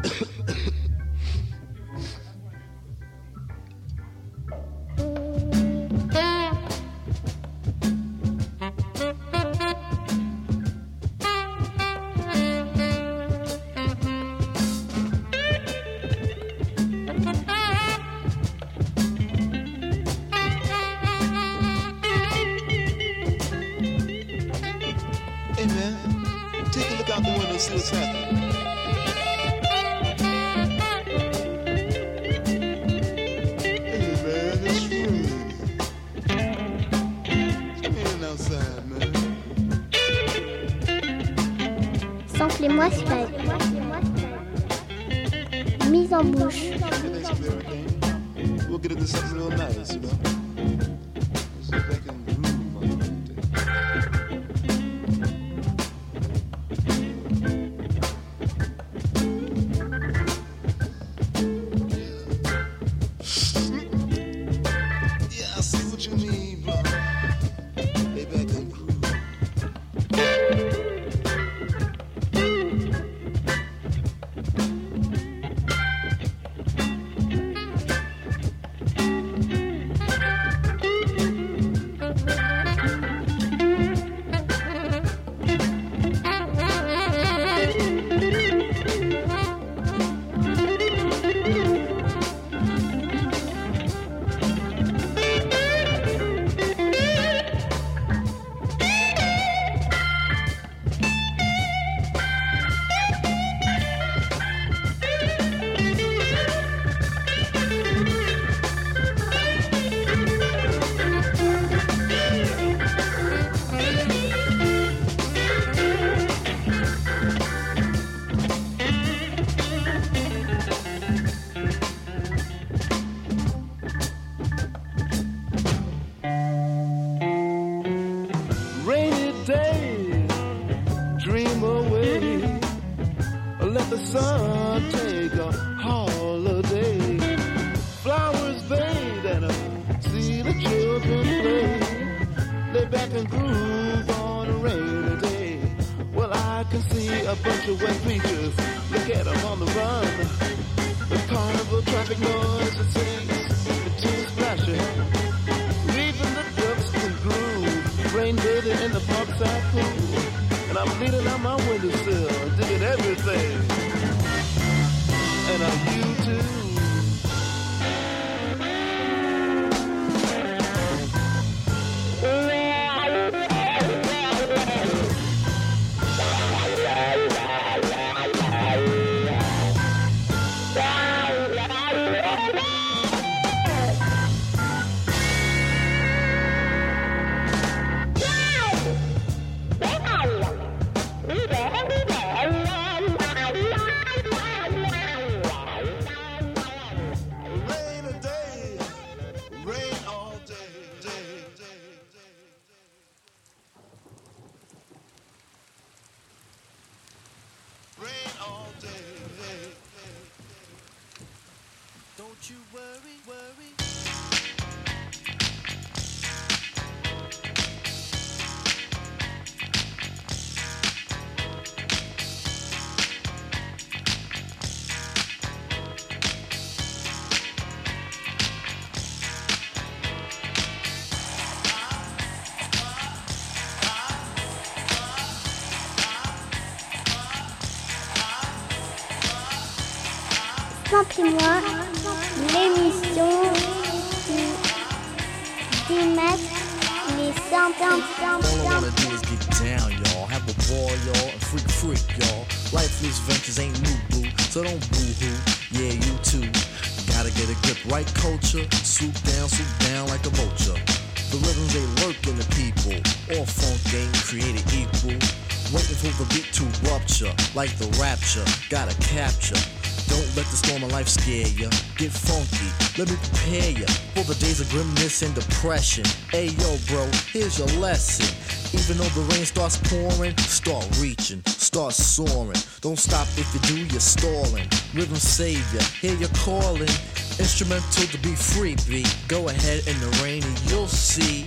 Samplez-moi Skype. Mise en bouche. We'll get into something real nice, you know. See if I can groove on it. Yeah, I see what you mean, bro. Maybe I can groove. Samplez-moi l'émission qui démasque les samples. All I wanna do is get down, y'all. Have a ball, y'all, and freak, y'all. Lifeless ventures ain't new, boo, so don't boo-hoo. Yeah, you too. Gotta get a grip, right culture. Swoop down like a vulture. The rhythms they lurk in the people. All funk ain't created equal. Waiting for the beat to rupture, like the rapture. Gotta capture. Don't let the storm of life scare ya. Get funky, let me prepare ya for the days of grimness and depression. Hey yo bro, here's your lesson. Even though the rain starts pouring, start reaching, start soaring. Don't stop if you do, you're stalling. Rhythm savior, hear you calling. Instrumental to be free, beat. Go ahead in the rain and you'll see.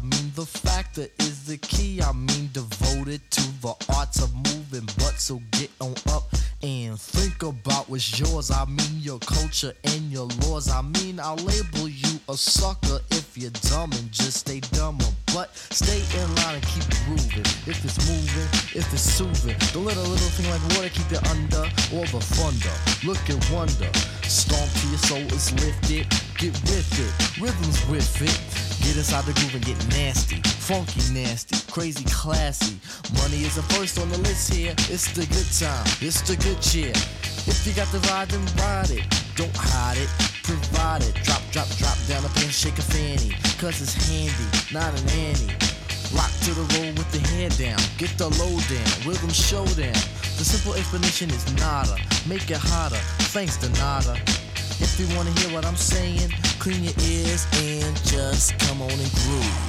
mean the factor is the key. I mean devoted to the arts of moving, but so get on up and think about what's yours. I mean your culture and your laws. I mean I'll label you a sucker if you're dumb and just stay dumber. But stay in line and keep grooving. If it's moving, if it's soothing, don't let a little thing like water keep you under, or the thunder. Look and wonder. Stomp till your soul is lifted. Get with it, rhythms with it. Get inside the groove and get nasty, funky nasty, crazy classy. Money is the first on the list here. It's the good time, it's the good cheer. If you got the ride, then ride it. Don't hide it, provide it. Drop, drop, drop down the pen, shake a fanny. Cause it's handy, not an Annie. Rock to the roll with the hair down. Get the low down, rhythm showdown. The simple explanation is nada. Make it hotter, thanks to nada. If you wanna hear what I'm saying, clean your ears and just come on and groove.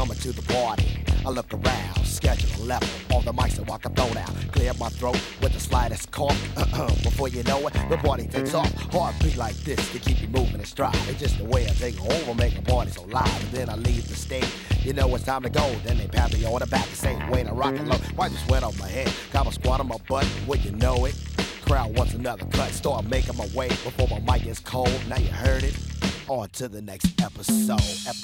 coming to the party. I look around, schedule a level. All the mics so I can throw down. Clear my throat with the slightest cough. Before you know it, the party takes off. Heartbeat like this to keep you moving and stride. It's just the way I take over, make a party so live. And then I leave the stage. You know it's time to go. Then they pat me on the back and say, way to rock and low. Why just went off my head? Got a squat on my butt. Well, you know it. Crowd wants another cut. Start making my way before my mic gets cold. Now you heard it. On to the next episode.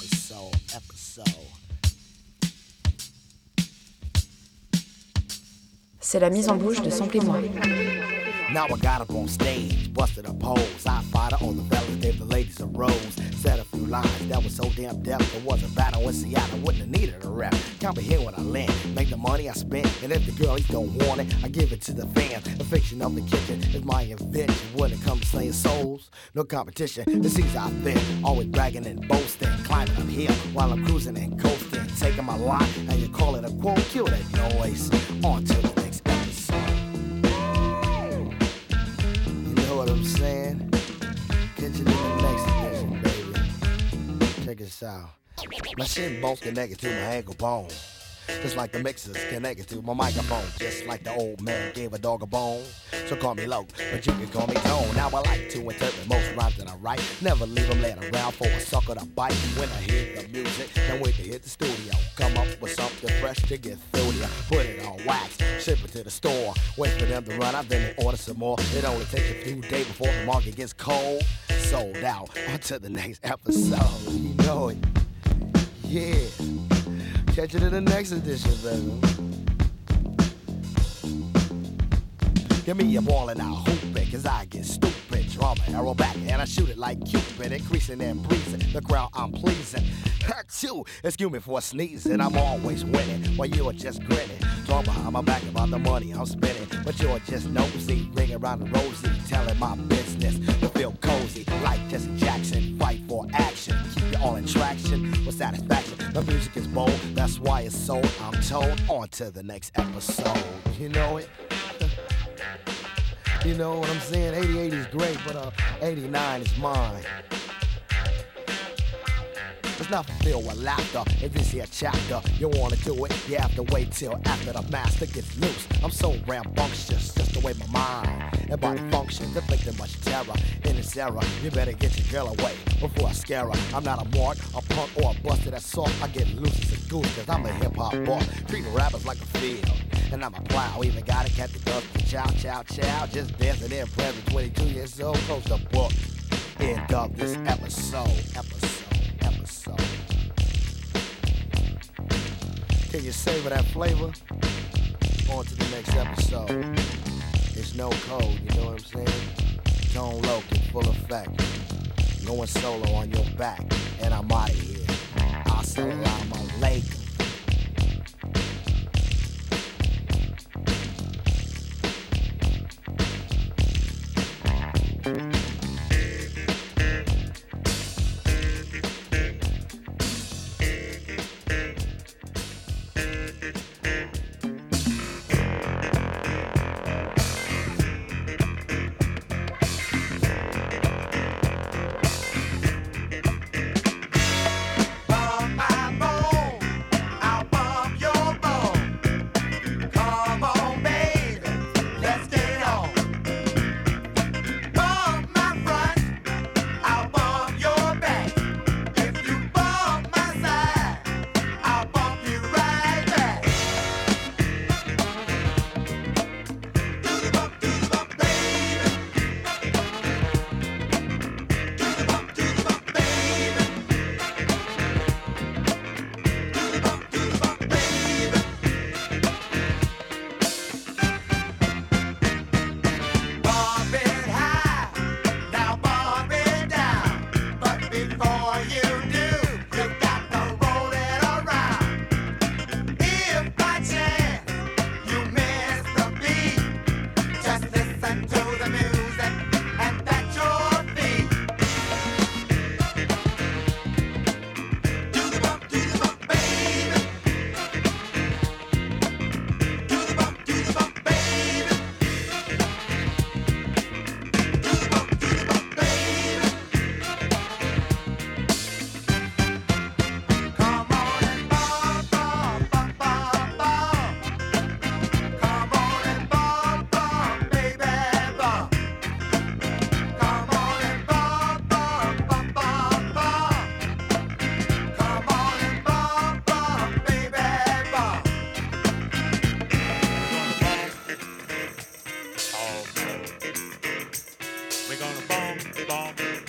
C'est la mise en bouche de Sample et moi. Now I got up on stage, busted a pose. I fired on the fellas, gave the ladies a rose. Said a few lines that was so damn depth. It was a battle in Seattle, wouldn't have needed a rep. Comprehend what I land, make the money I spend. And if the girlies don't want it, I give it to the fans. The fiction of the kitchen is my invention. When it comes to slaying souls, no competition. The seas out there, always bragging and boasting. Climbing up here while I'm cruising and coasting. Taking my lot, and you call it a quote. Kill that noise, on to the next episode. You know what I'm saying? Catch it in the next edition, baby. Check this out. My shin bone's connected to my ankle bone. Just like the mixers connected to my microphone. Just like the old man gave a dog a bone. So call me low, but you can call me Tone. Now I like to interpret most rhymes that I write. Never leave them laying around for a sucker to bite. When I hear the music, can't wait to hit the studio. Come up with something fresh to get through to you. Put it on wax, ship it to the store. Wait for them to run out, then they order some more. It only takes a few days before the market gets cold. Sold out, on to the next episode. You know it, yeah. Catch it in the next edition, baby. Give me a ball and I'll hoop it, cause I get stupid. Draw my arrow back and I shoot it like Cupid. Increasing and breezing, the crowd I'm pleasing. Achoo, excuse me for sneezing. I'm always winning, while you're just grinning. Talk behind my back about the money I'm spending. But you're just nosy, ringing around the rosy. Telling my business to feel cozy. Like Jesse Jackson, fight for action. Keep you all in traction with satisfaction. The music is bold, that's why it's sold. I'm told, on to the next episode. You know it? You know what I'm saying? 88 is great, but 89 is mine. It's not fulfilled with laughter in this here chapter. You wanna do it, you have to wait till after the master gets loose. I'm so rambunctious, just the way my mind and body functions, inflicting much terror in this era. You better get your girl away before I scare her. I'm not a mark, a punk, or a busted assault. I get loose as a goose, cause I'm a hip-hop boss. Treating rappers like a field, and I'm a plow. Even gotta catch the dust, chow, chow, chow. Just dancing in present, 22 years old, close the book. End of this episode. Can you savor that flavor? On to the next episode. It's no code, you know what I'm saying? Tone low, in full effect. Going solo on your back, and I'm out of here. Assalamu alaikum. Bomb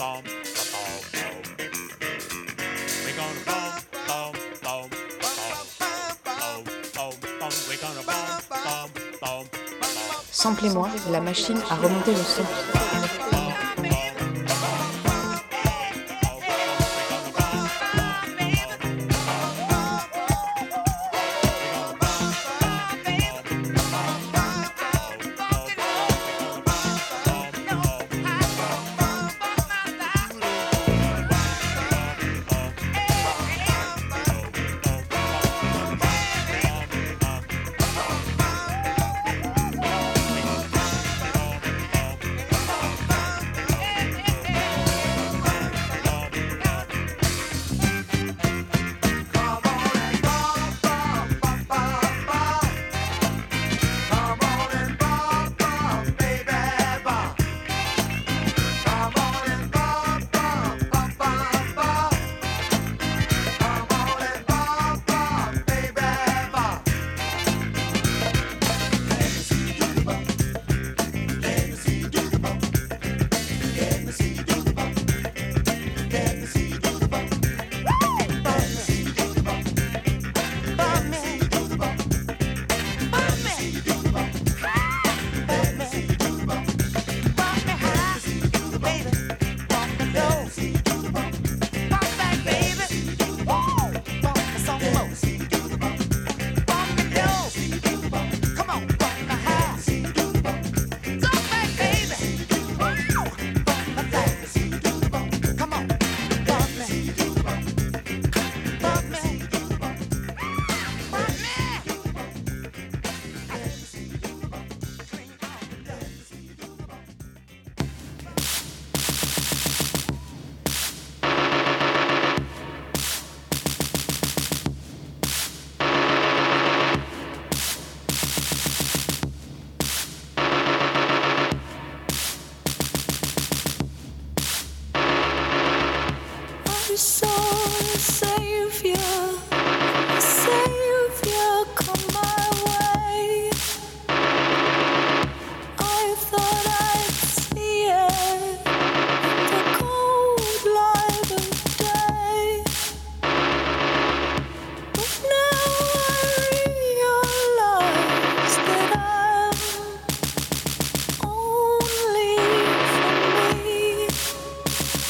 bomb, bomb. We're gonna bomb, bomb, bomb, bomb, bomb, bomb. We're gonna bomb, bomb, bomb, bomb. Samplez-moi, la machine à remonter le son.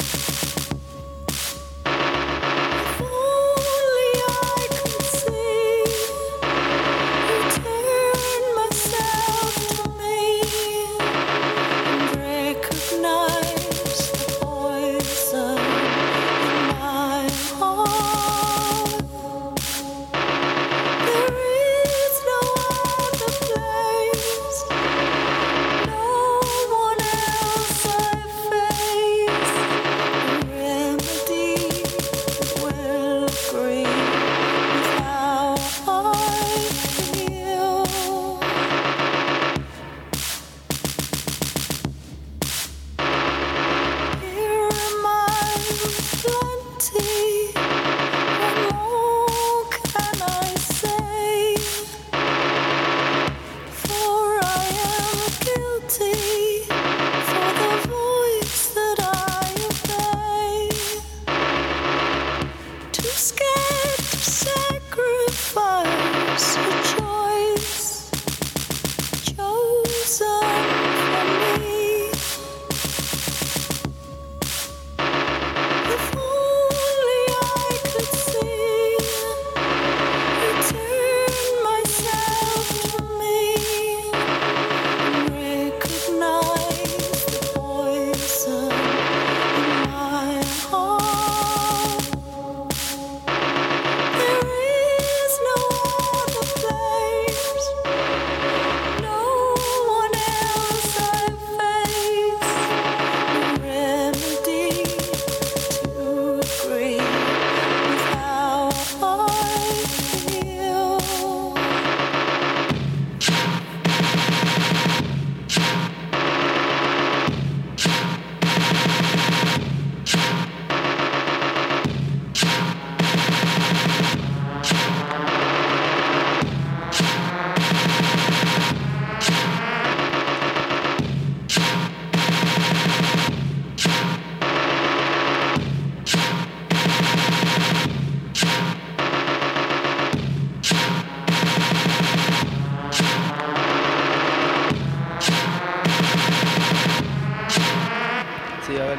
Only I can see.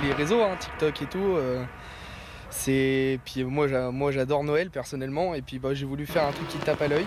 les réseaux, hein, TikTok et tout. Puis moi j'adore Noël personnellement, et puis j'ai voulu faire un truc qui tape à l'œil.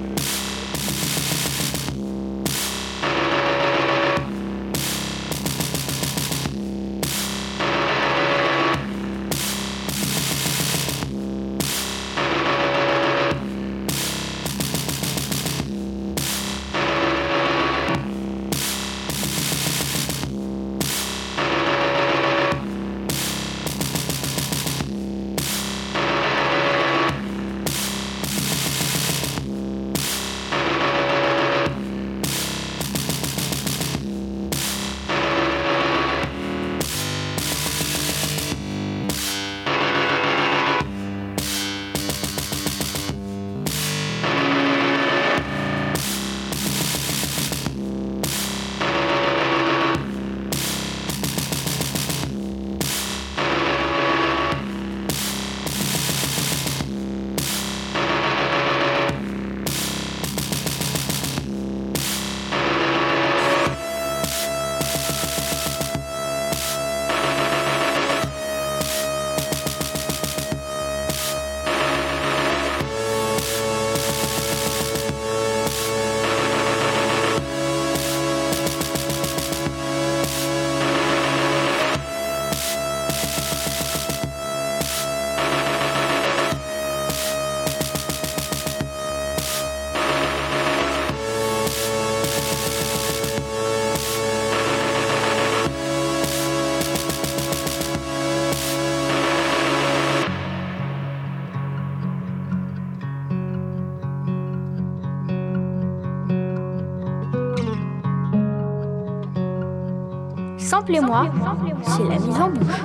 Samplez-moi, c'est la mise en bouche.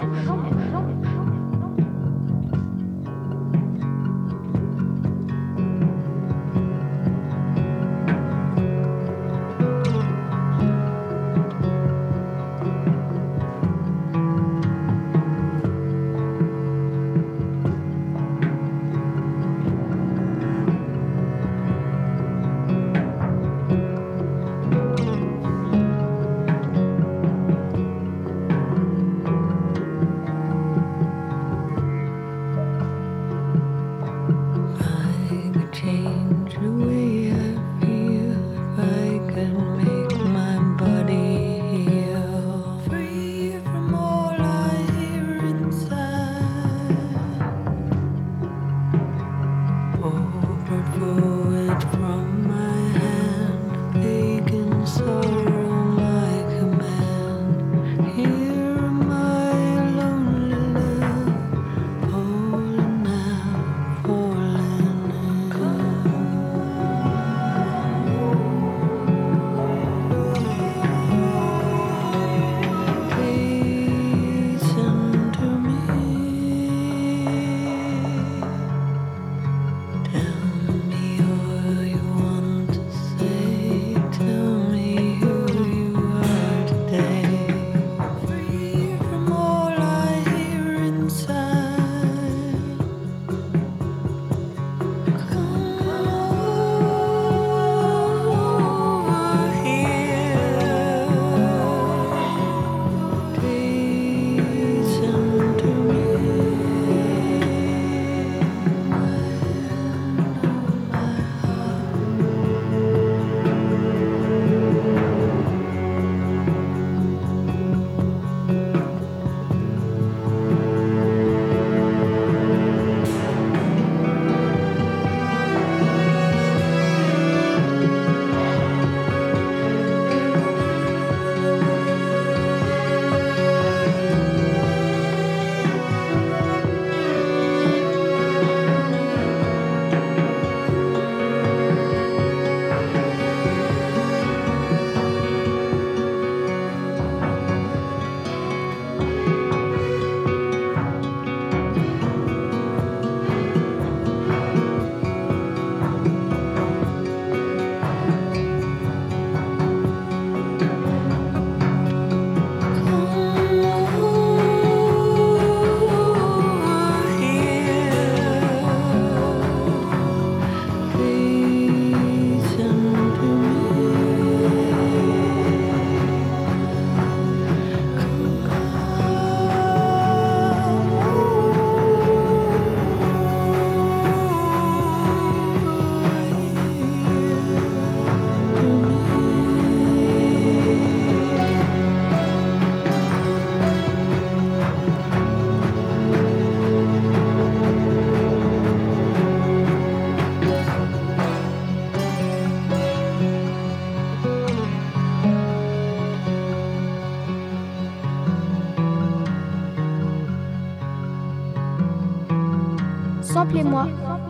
Samplez-moi.